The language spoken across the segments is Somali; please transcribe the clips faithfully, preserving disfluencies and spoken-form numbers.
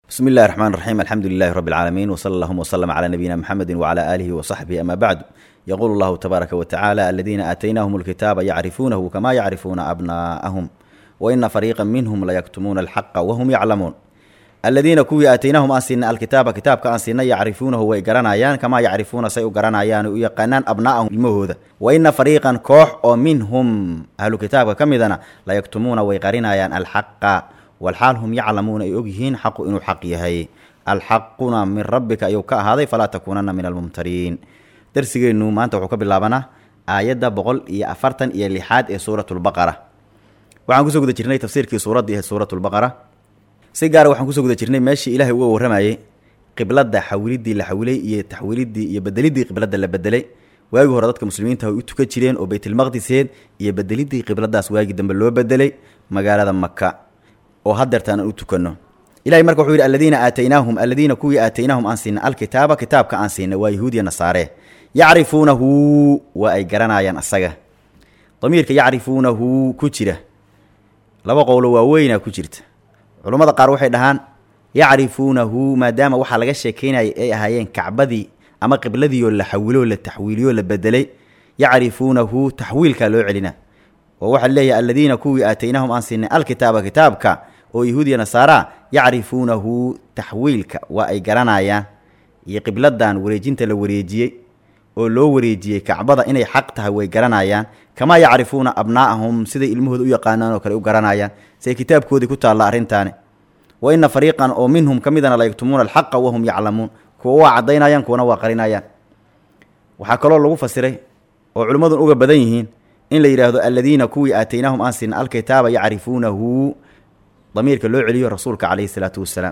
بسم الله الرحمن الرحيم الحمد لله رب العالمين وصلى الله وسلم على نبينا محمد وعلى آله وصحبه أما بعد يقول الله تبارك وتعالى الذين آتيناهم الكتاب يعرفونه كما يعرفون أبناءهم وإن فريقا منهم ليكتمون الحق وهم يعلمون الذين كوي آتيناهم أنسينا الكتاب كتاب كأنسينا يعرفونه ويقرنايان كما يعرفون سيقرنايان ويقنان أبناءهم المهودة وإن فريقا كوح ومنهم أهل الكتاب كمذنا ليكتمون ويقرنايان الحق والحال هم يعلمون يوجهين حق إنه حق يهي الحقنا من ربك أيوكا هذا فلا تكونن من الممترين درسي إنه ما أنت وحكب اللابنا آيات بقول يا أفرتن يا لحاد سورة البقرة وعن كسو قد جرني تفسير كي سورة دي سورة البقرة سيجار وعن كسو قد جرني ماشي إلهي هو ورماي قبلة ده حولي دي لحولي يه تحولي دي يبدلي دي قبلة ده اللي بدلي واجه هردتك مسلمين تهو يتكجرين وبيت المقدس هيد يبدلي دي قبلة ده سواجي دم اللي بدلي مقالة مكة وهدرتنا أتكنه إلهي مركو حوير الذين آتيناهم الذين كوي آتيناهم أنسينا الكتاب كتاب كأنسينا ويهودي النصارى يعرفونه وأيقرنا ين السجة ضميرك يعرفونه كتيرة لو قولوا وين كتيرت علماء قاروا حدهان يعرفونه ما دام وحلقة شكينا هايين كعبدي أما قبلذي ولا حولوا ولا تحويلوا ولا بدلي يعرفونه تحويل كالو علينا ووحليه الذين كوي آتيناهم أنسينا الكتاب كتابك ويهودي نصارى يعرفونه تحويلك وأي قرانايا يقبلدان وريجينت لوريجيه ولو وريجيه كعبدا إني حقتها وي قرانايا كما يعرفون أبناءهم سيدي المهد يقانان وكالو قرانايا سي كتاب كودي كتا الله أرنتاني وإن فريقا أو منهم كمدنا لا يكتمون الحق وهم يعلمون كوا عدينايا كونا وقرينايا وحكالو الله فسره وعلماء أوغا بدينهين إن لا يرادوا الذين كوي آتيناهم أنسينا الكتاب يعرفونه ضميرك اللو عليه رسولك عليه الصلاة والسلام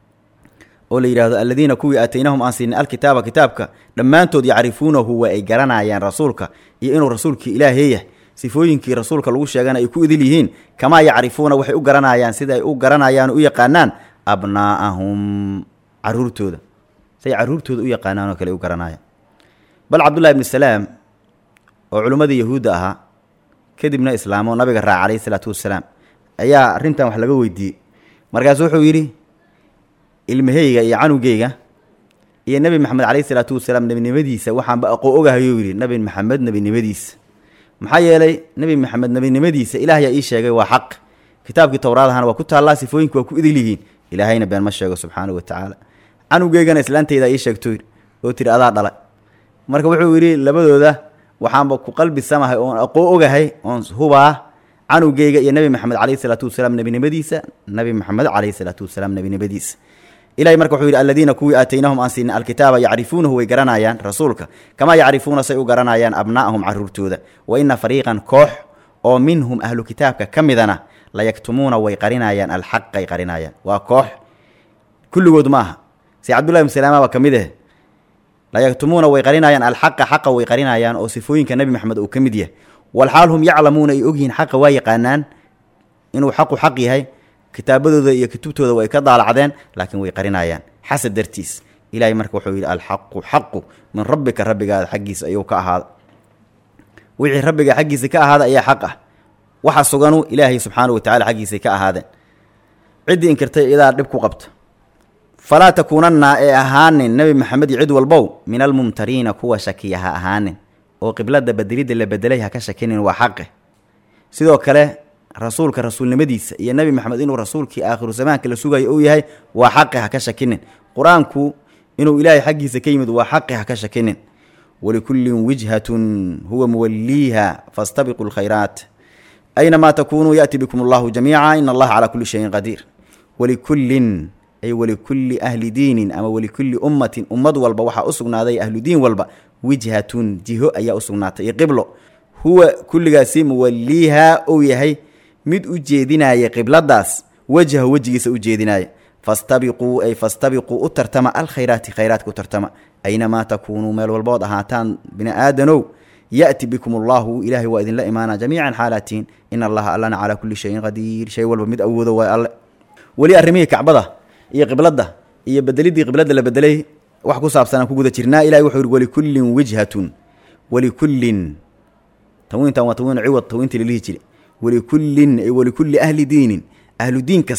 ولا يرادوا الذين كوي آتيناهم أنسينا الكتاب كتابك لما أنتم يعرفونه وإيقرنا يعني رسولك إنه رسولك إلهيه سيفوينك رسولك الوش يجانا يكون ذليهين كما يعرفون وحي أقرنا يعني سيدا أقرنا يعني ويقانان أبناءهم عرورتو ده سي عرورتو ده ويقانان وكلا أقرنا بل عبد الله بن السلام وعلماء يهود أها كدبنا إسلام ونبي الرع عليه الصلاة والسلام أيها رنتا وحلقة ويدي مركز وحويري المهيجة يعنو جيجة يا النبي محمد عليه الصلاة والسلام نبي نبديس وحن بقى قوجها يوري نبي محمد نبي نبديس محيا لي نبي محمد نبي نبديس إله يا إيش يا وحق كتاب التوراة هنا وكتب الله سفوينك وكذي ليه إلهينا بين مشيخ سبحانه وتعالى عنو جيجة إسلام تيدا إيش يكتير وترى هذا ضل مركز وحويري لبدو ده waxaan ba ku qalbi samahay oo aqoo ogahay oo huba canugeyga iyo nabi maxamed kaleey salaatu wasalaam nabi nabadiisa nabi maxamed kaleey salaatu wasalaam nabi nabadiisa ilaahay marka wuxuu yiri alladina kuwi aataynahum ansina alkitaaba yaarifuunahu way garanayaan rasuulka kama yaarifuuna say u garanayaan abnaahum carruurtooda wa inna fariiqan koox oo minhum ahlu kitaabka kamidana la yaktumuuna way qarinayaan alhaq ay qarinayaan waa koox kulligood maaha si abdullah ibn salaama waa kamide لا يكتمون ويقرنايان الحق حق ويقرنايان أو صفوين كنبي محمد أو كمديه والحال هم يعلمون يؤجين حق ويقانان إنه حق حقي هاي كتابه ذا يكتبته ذا ويكضع العدين لكن ويقرنايان حسب درتيس إلى يمرك وحويل الحق حق من ربك ربك هذا حقيس أيوك هذا وعي ربك حقيس كا هذا أي حقه وحصجنوا إلهي سبحانه وتعالى حقيس كا هذا عدي إنكرتي إذا ربك قبت فلا تكونن أهان النبي محمد عد والبو من الممترين كوا شكيها أهان وقبلة بدريد اللي بدليها كشكين وحقه سيدو كله رسولك رسول نمديس يا النبي محمد إنه رسولك آخر زمان كلا سوغا يقوي هاي وحقها كشكين قرآنكو إنه إلهي حقي سكيمد وحقها كشكين ولكل وجهة هو موليها فاستبقوا الخيرات أينما تكونوا يأتي بكم الله جميعا إن الله على كل شيء قدير ولكل أي ولكل أهل دين أما ولكل أمة أمد والبا وحا أسقنا ذي أهل دين والبا وجهة جهو أي أسقنا يقبله هو كل قاسم وليها أو يهي مد أجيدنا يقبل داس وجه وجه سأجيدنا فاستبقوا أي فاستبقوا أترتما الخيرات خيرات أترتما أينما تكونوا مال والبوض هاتان بنا آدنو يأتي بكم الله إلهي وإذن لا إيمانا جميعا حالاتين إن الله ألنا على كل شيء قدير شيء والبا مد أوذو ولي أرميه كعبضه iyo qiblada iyo bedelidii qiblada la bedelay wax ku saabsan ku guda jirnaa ilaahay wuxuu wali kullin wajhatun wali kullin tawinta wa tawin ciwad tawinta lihi jiri wali kullin ay wali kulli ahli diinin ahlu diin kasta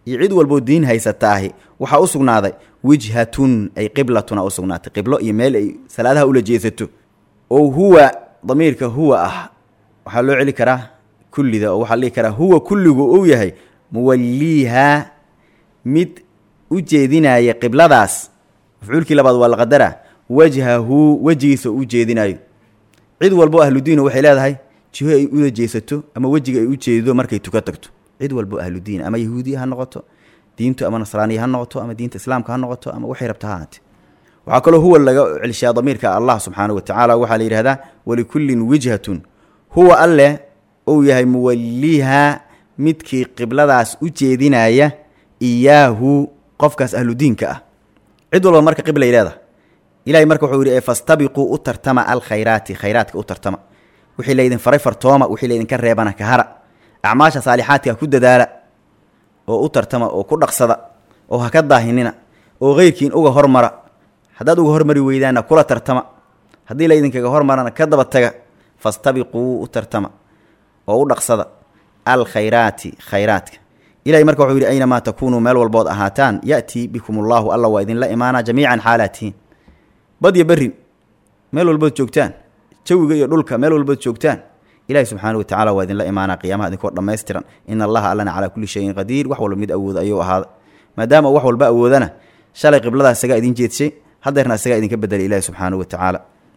يعيد والبودين هي ستاهي وحا أسقناضي وجهة أي قبلة أسقناضي قبلة يميل أي سلادها أولى جيثته أو هو ضميرك هو أه وحلو علي كراه كل ذا وحلي كراه هو كله أو يهي موليها مد وجيدنا يا قبلة داس فعولك لبعض والقدرة وجهه وجيس وجيدنا عيد والبو أهل الدين وحيلاد هاي جهة أولى جيثته أما وجه وجيدو مركي تكتكتو عيد والبو أهل الدين أما يهودي هالنقطة دينته أما نصراني هالنقطة أما دينة إسلام كهالنقطة أما وحي ربطهات وعقله هو اللي علشيا ضميرك الله سبحانه وتعالى وحالي هذا ولكل وجهة هو الله أو يهي موليها مدكي قبلة داس وجيدنا إياه قفكاس أهل الدين كأه عيد والبو مركي قبلة إلى إلهي مركو حوري فاستبقوا أترتما الخيرات خيراتك أترتما وحي ليدن فري فرتوما وحي ليدن كريبانا كهرا أعماشا صالحاتك كود دالا oo u tartama oo ku dhaqsada oo ha ka daahinina oo qeyrkiin uga hormara hadaad uga hormari weydana kula tartama hadii la idinkaga hormarana ka daba taga fastabiqu u tartama oo u dhaqsada al khayrati khayratka ilaahay marka wuxuu yiri ayna ma takunu meel walbood ahaataan yaati bikumullahu alla wa idin la imaana jamiican xaalatiin badiya bari meel walbood joogtaan jawiga iyo dhulka meel walbood joogtaan إلهي سبحانه وتعالى وإذن لا إيمانا قيامها ذي كور لما يسترن إن الله ألنا على كل شيء قدير وحول مد أود أيوه هذا ما دام وحول بقى أودنا شالي قبل هذا السجاء دين جيت شيء هذا هنا السجاء دين كبدل إلهي سبحانه وتعالى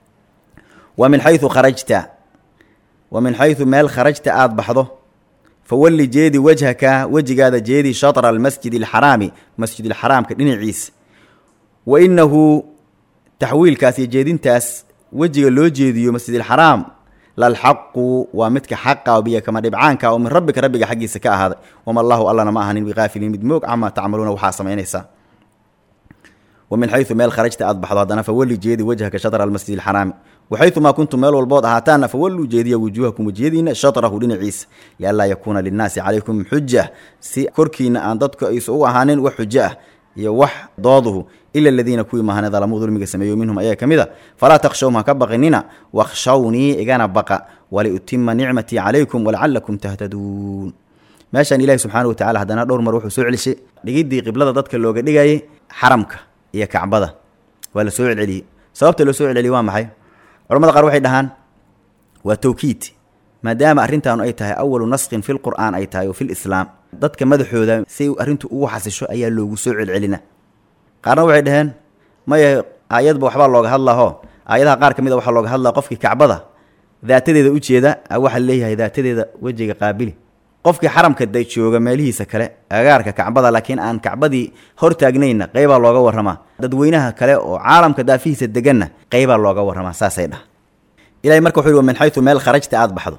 ومن حيث خرجت ومن حيث مال خرجت آد بحضه فولي جيدي وجهك وجه هذا جيدي شطر المسجد الحرامي مسجد الحرام كدين عيس وإنه تحويل كاسي جيدين تاس وجه اللو جيدي مسجد الحرام للحق ومتك حقا وبيا كما دبعانك ومن ربك ربك حقي سكا هذا وما الله الله ما هنين بغافل مدموق عما تعملون وحاسمينيسا ومن حيث مال خرجت أضبح ضادنا فولي جيدي وجهك شطر المسجد الحرام وحيث ما كنتم مال والبوض هاتانا فولوا جيدي وجوهكم وجيدين شطره لنا عيسى لألا يكون للناس عليكم حجة سي كركين أن ضدك يسوء هانين وحجة يوح ضاده إلا الذين كوي ما هنا ظلموا ظلمك سميوا منهم أيها كمذا فلا تخشوهم كبغننا واخشوني إجانا بقى ولأتم نعمتي عليكم ولعلكم تهتدون ماشان إلهي سبحانه وتعالى هدنا دور مروح وسوع لشيء لقيدي قبلة ضدك اللوجة دقاي حرمك هي كعبده ولا سوع علي سببت له سوع علي وام حي علماء قروحي دهان وتوكيد ما دام أرنتان أيتها أول نسق في القرآن أيتها وفي الإسلام ضدك مدحوذا سي أرنتو وحسشو أيا لوجو سوع علينا قارنا waxay dhahan ma ayad ba waxba looga hadlaho ayadaha qaar kamid ah waxa looga hadlaa qofkii kacbada daatadeeda u jeeda waxa leeyahay daatadeeda wajiga qaabili qofkii xaramka day jooga meelihiisa kale agaarka kacbada laakiin aan kacbadii hor taagnayna qayba looga warama dadweynaha kale oo caalamka daafihiisa deganna qayba looga warama saasay dhah ilaahay marka wuxuu min haythu meel kharajta aad baxdo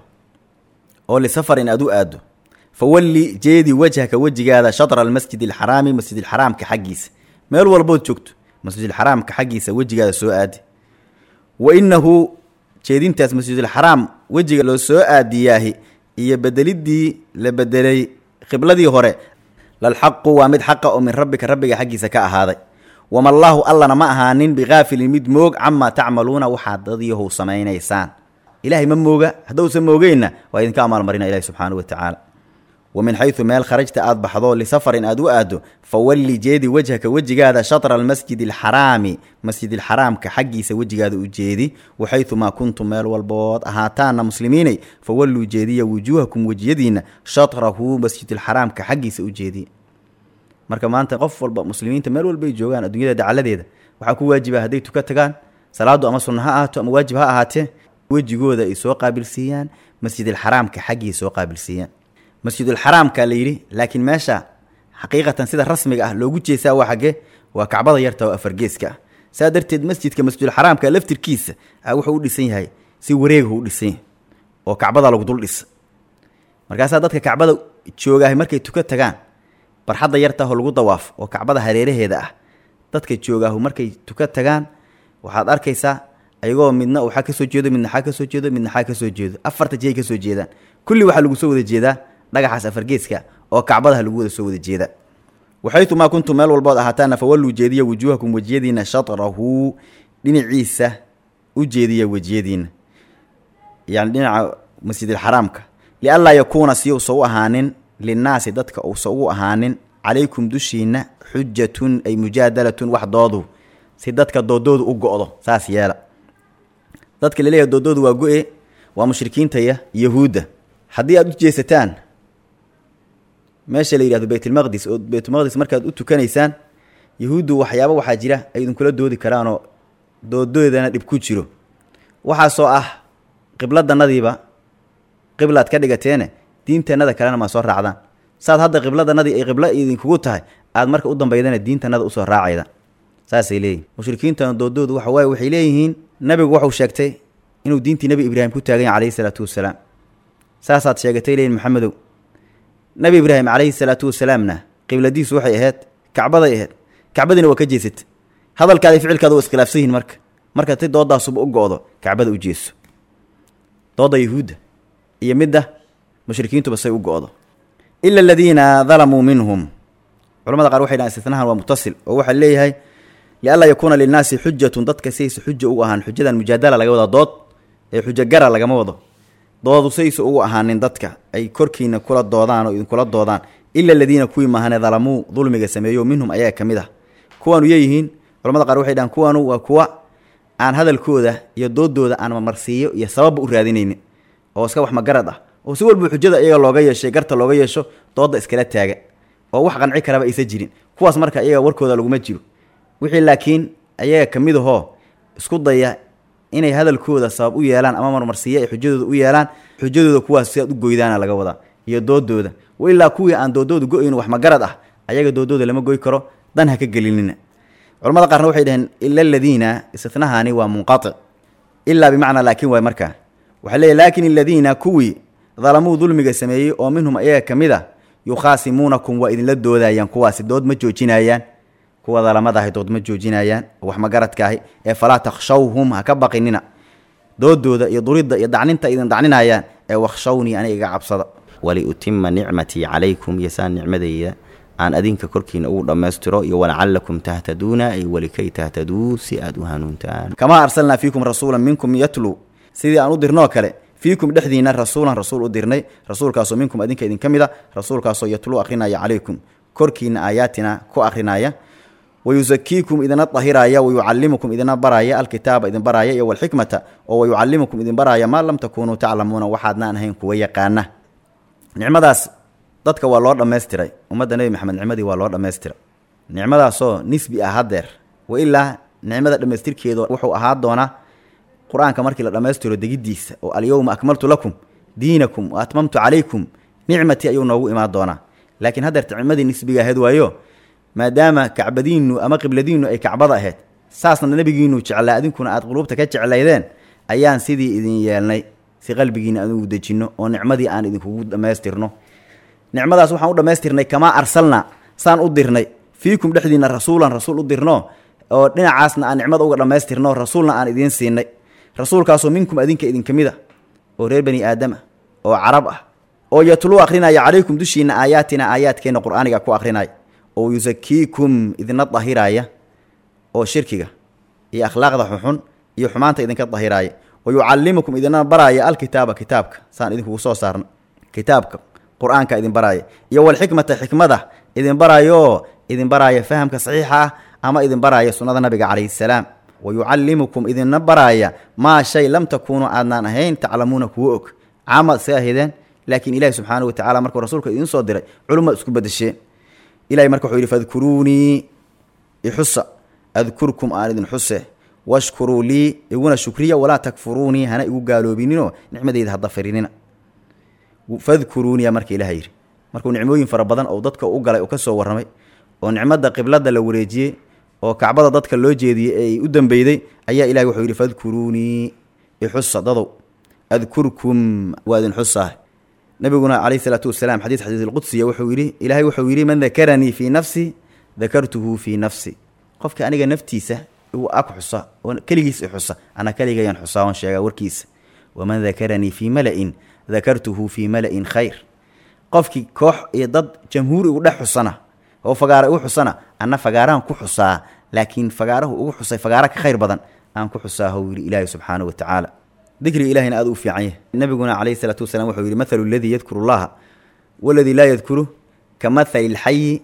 oo li safarin adu aado fawalli jeedi wajhaka wajigaada shatr al masjid al harami masjid al haram ka xaqiisa meel walbood joogto masjid al haram ka xaqiisa wajigaada soo aadi wa innahu jeedintaas masjid al haram wajiga loo soo aadiyahay iyo bedelidii la bedelay qibladii hore lal haqq wa mid haqqa oo min rabbika rabbiga xaqiisa ka ahaaday wama allahu allana ma ahaanin bighafil mid moog amma ta'maluna waxa dadiyuhu sameeynaysan ilaahi ma mooga haduu samoogayna waa idinka amal marina ilaahi subhanahu wa ta'ala ومن حيث مال خرجت آد بحضو لسفر آدو آدو فولي جيدي وجهك وجه هذا شطر المسجد الحرامي مسجد الحرام كحقي سوجه هذا وجيدي وحيث ما كنتم مال والبوط أهاتانا مسلمين فولوا جيدي وجوهكم وجيدين شطره مسجد الحرام كحقي سوجيدي مركا ما أنت قف والمسلمين تمال والبيت جوغان الدنيا دا على ذي وحكو واجبها هدي تكتغان صلاة أما صنها آتو أما واجبها آته وجهو ذا إسوا قابل سيان مسجد الحرام كحقي إسوا قابل سيان مسجد الحرام كاليري لكن ماشى حقيقة سيدة رسمي أه لو قلت يساوي حاجة وكعبضة يرتوى أفرجيسك سادرت المسجد كمسجد الحرام كلفت الكيس أو حول لسين هاي سي وريه هو لسين وكعبضة لو قدول لس مركز سادتك كعبضة تشوجاه مركز تكتجان برحضة يرتوى لو ضواف وكعبضة هريره هذا تدك تشوجاه مركز تكتجان وحد أركيسا أيوة منا وحكي سجود من حكي سجود من حكي سجود أفرت جيك سجودا كل واحد لو سوى الجيدا dhagaxaas afargeeska oo kacbadaha lagu wada soo wada jeeda waxaytu ma kuntum meel walba ahaataana fawallu jeediya wujuhakum wajiyadiina shatrahu dhinaciisa u jeediya wajiyadiina yani dhinaca masjidil haramka li alla yakuna siyo soo ahaanin linaasi dadka oo soo ahaanin calaykum dushiina xujatun ay mujaadalatun wax doodu si dadka doodoodu u go'do saas yeela dadka laleeyahay doodoodu waa go'e waa mushrikiinta iyo yahuudda haddii aad u jeesataan meesha la yidhahdo baytulmaqdis oo baytulmaqdis markaad u tukanaysaan yahuuddu waxyaaba waxaa jira ay idinkula doodi karaanoo doodoodana dhib ku jiro waxaasoo ah qibladannadiiba qiblaad ka dhigateene diintannada kalena maa soo raacdaan saad hadda qibladannadii ay qiblo idinkugu tahay aad marka u dambaydana diintannada usoo raacayda saasay leeyihin mushrikiintana doodoodu waxa waaye waxay leeyihiin nabigu waxuu sheegtay inuu diintii nebi ibraahim ku taagan yahay calayhi salaatu wasalaam saasaad sheegatay leeyihin maxamedow nebi ibraahim calayhi salaatu wasalaamna qibladiisu waxay ahayd kacbaday ahayd kacbadiina waa ka jeesata hadalkaada ficilkaada waa iskhilaafsan yihin marka marka ti doodaasuba u go'do kacbada u jeeso dooda yahuudda iyo midda mushrikiintuba say u go'do ila aladiina dalamuu minhum culamada qaar waxay dhahan istinahan waa mutasil oo waxaa leeyahay lianlaa yakuuna linnaasi xujatun dadka saysa xuja ugu ahaan xujadan mujaadala laga wada dood ee xujo gara lagama wado doodu saysa ugu ahaanin dadka ay korkiina kula doodaan oo idinkula doodaan ila aladiina kuwii maahane dalamuu dulmiga sameeyo minhum ayaga ka mid ah kuwaanu yeeyihiin culamada qaar waxay dhahan kuwaanu waa kuwa aan hadalkooda iyo doodooda aan marmarsiiyo iyo sababba u raadinaynin oo iska wax magarad ah oo si walba xujada iyaga looga yeeshay garta looga yeesho dooda iskala taaga oo wax qanci karaba aysan jirin kuwaas marka iyaga warkooda laguma jiro wixii laakiin ayaga ka mid ahoo isku daya inay hadalkooda sabab u yeelaan ama marmarsiiyo ay xujadooda u yeelaan xujadooda kuwaas sidaad u goydaana laga wadaa iyo doodooda wa ilaa kuwii aan doodooda go-ayn wax magarad ah ayaga doodooda lama goy karo dan ha ka gelinina culamada qaarna waxay dhaheen ila aladiina istinahaani waa munqatic ilaa bimacnaa laakiin waay markaa waxaa leeyahy laakin aladiina kuwii dalamuu dulmiga sameeyey oo minhum ayaga ka mid a yukhaasimuunakum waa idinla doodayaan kuwaasi dood ma joojinayaan kuwa dalamadahay dood ma joojinayaan oo wax magaradka ahi ee falaa takhshawhum ha ka baqinina doodooda iyo duridda iyo dacninta idin dacninayaan ee wakhshawnii aniga iga cabsada waliutima nicmatii calaykum iyo saan nicmadayda aan adinka korkiina ugu dhammaystiro iyo walacalakum tahtaduuna ay walikay tahtaduu si aad u hanuuntaan kamaa arsalnaa fiikum rasuulan minkum yatluu sidii aan u dirnoo kale fiikum dhexdiina rasuulan rasuul u dirnay rasuulkaasoo minkum adinka idinka mid a rasuulkaasoo yatluu akrinaya calaykum korkiina aayaatina ku akrinaya wayusakiikum idina dahiraaya wayucallimukum idina baraaya alkitaaba idin baraaya iyo walxikmata oo wayucallimukum idin baraaya maa lam takuunuu taclamuuna waxaadnaan ahayn kuwa yaqaana nicmadaas dadka waa loo dhammaystiray ummadda nebi maxamed nicmadii waa loo dhammaystiray nicmadaasoo nisbi ah haddeer wa ilaa nicmada dhammaystirkeeda wuxuu ahaa doonaa qur-aanka markii la dhammaystiro degiddiisa oo alyowma akmaltu lakum diinakum wa atmamtu calaykum nicmatii ayuu noogu imaan doonaa laakiin haddeerta nicmadii nisbiga ahayd waayo maadaama kacbadiinnu ama qibladiinnu ay kacbada ahayd saasna nebigiinnu jeclaa adinkuna aad quluubta ka jeclaydeen ayaan sidii idin yeelnay si qalbigiina aan ugu dejinno oo nicmadii aan idinkugu dhammaystirno nicmadaas waxaan u dhammaystirnay kamaa arsalna saan u dirnay fiikum dhexdiina rasuulan rasuul u dirno oo dhinacaasna aan nicmada uga dhammaystirno rasuulna aan idiin siinay rasuulkaasoo minkum adinka idinka mid a oo reer bani aadama oo carab ah oo yatluu akrinaya calaykum dushiina aayaatina aayaadkeenna qur'aaniga ku akrinaya oo yusakiikum idina dahiraaya oo shirkiga iyo akhlaaqda xuxun iyo xumaanta idinka dahiraaya wa yucallimukum idina baraaya alkitaaba kitaabka saan idinkugu soo saarna kitaabka qur-aanka idin baraaya iyo walxikmata xikmada idin baraayo idin baraaya fahamka saxiixa ah ama idin baraaya sunnada nabiga calayhi salaam wa yucallimukum idina baraaya maa shay lam takuunuu aadnaan ahayn taclamuuna kuwa og caamad se ahideen laakiin ilaahi subxaanahu watacala markuu rasuulka idiin soo diray culummaad isku badasheen ilahay marka wuxuu yidhi fadkuruunii ixusa adkurkum aan idin xuse washkuruu lii iguna shukriya walaa takfuruunii hana igu gaaloobininoo nicmadeyda hadda farinina fadkuruuniya marka ilaha yidhi markuu nicmooyin fara badan oo dadka u galay oo ka soo warramay oo nicmadda qiblada la wareejiyey oo kacbada dadka loo jeediyey ee ay u dambeyday ayaa ilahay wuxuu yidhi fadkuruunii ixusa dadow adkurkum waa idin xusaah nabiguna calayhi salaatu wasalaam xadiis xadiis alqudsiya wuxuu yidhi ilaahay wuxuu yidhi man dakaranii fii nafsi dakartuhu fii nafsi qofka aniga naftiisa igu ag xusa oo keligiis i xusa ana keligayaan xusaa oon sheegaa warkiisa waman dakaranii fii mala-in dakartuhu fii mala-in khayr qofkii koox iyo dad jamhuur igu dhex xusana oo fagaara igu xusana anna fagaarahan ku xusaa laakiin fagaarahu ugu xusay fagaara ka khayr badan aan ku xusaahu yidhi ilaahay subxaanahu watacaala dikriga ilahina aad u fiican yahay nabiguna calayhi salaatu wasalaam wuxuu yidhi mathalu aladii yadkuru llaha waladii laa yadkuru ka mathali lxayi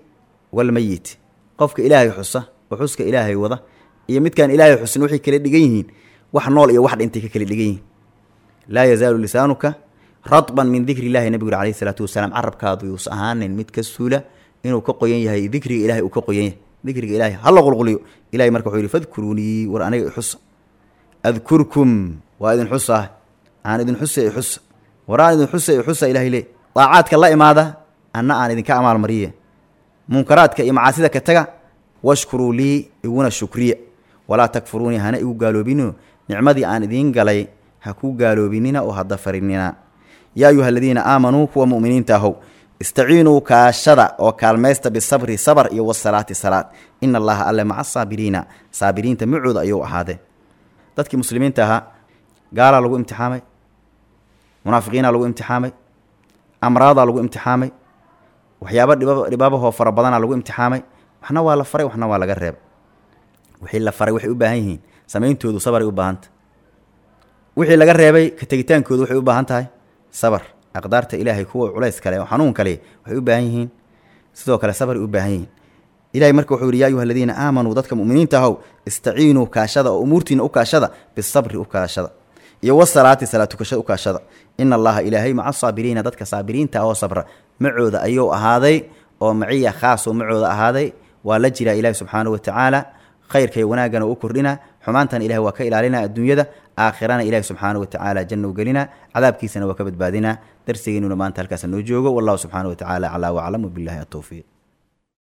والميت قفك إلهي حصة وحسك إلهي وضع يمد كان إلهي حسن وحي كلا دقيهين وحنول إيا واحد انتك كلا دقيهين لا يزال لسانك رطبا من ذكر الله النبي عليه الصلاة والسلام عرب كاضو يوسعان مد كسولة إنه كقوين يهي ذكر إلهي وكقوين ذكر إلهي هلا غلغليو إلهي مركو حولي فاذكروني ورأني حصة أذكركم وإذن حصة عن إذن حصة حصة ورأني إذن حصة حصة إلهي ليه طاعاتك الله إمادة أنا أنا إذن كأعمال مرية منكراتك إمعاسدك التقع واشكروا لي يقول الشكرية ولا تكفروني هنا يقول قالوا بينو نعمدي أنا إذن قالي هكو قالوا بيننا وهدفرننا يا أيها الذين آمنوا كوا مؤمنين تاهو استعينوا كالشرع وكالميست بالصبر صبر يو الصلاة الصلاة إن الله ألا مع الصابرين صابرين تمعود أيو هذا dadkii muslimiinta ahaa gaala lagu imtixaamay munaafiqiina lagu imtixaamay amraada lagu imtixaamay waxyaabo dhibaabaho fara badan lagu imtixaamay waxna waa la faray waxna waa laga reeb wixii la faray waxay u baahan yihiin sameeyntoodu sabar u baahan wixii laga reebay ka tagitaankoodu waxay u baahan tahay sabar aqdaarta ilaahay kuwa culays kale oo xanuun kale waxay u baahan yihiin sidoo kale sabar u baahan yihiin إلهي مركو حوري يا أيها الذين آمنوا ضدك مؤمنين تهو استعينوا كاشدا وأمورتين أكاشدا بالصبر أكاشدا يو الصلاة صلاة أكاشدا إن الله إلهي مع الصابرين ضدك صابرين تهو صبر معود أيو هذي ومعية خاص ومعود هذي ولجل إلهي سبحانه وتعالى خير كي وناقنا وكرنا حمانتا إلهي وكيل لنا الدنيا ده آخرنا إلهي سبحانه وتعالى جنة وقلنا عذاب كيسنا وكبد بادنا درسين ونمان تلك سنوجوه والله سبحانه وتعالى على وعلم بالله التوفيق.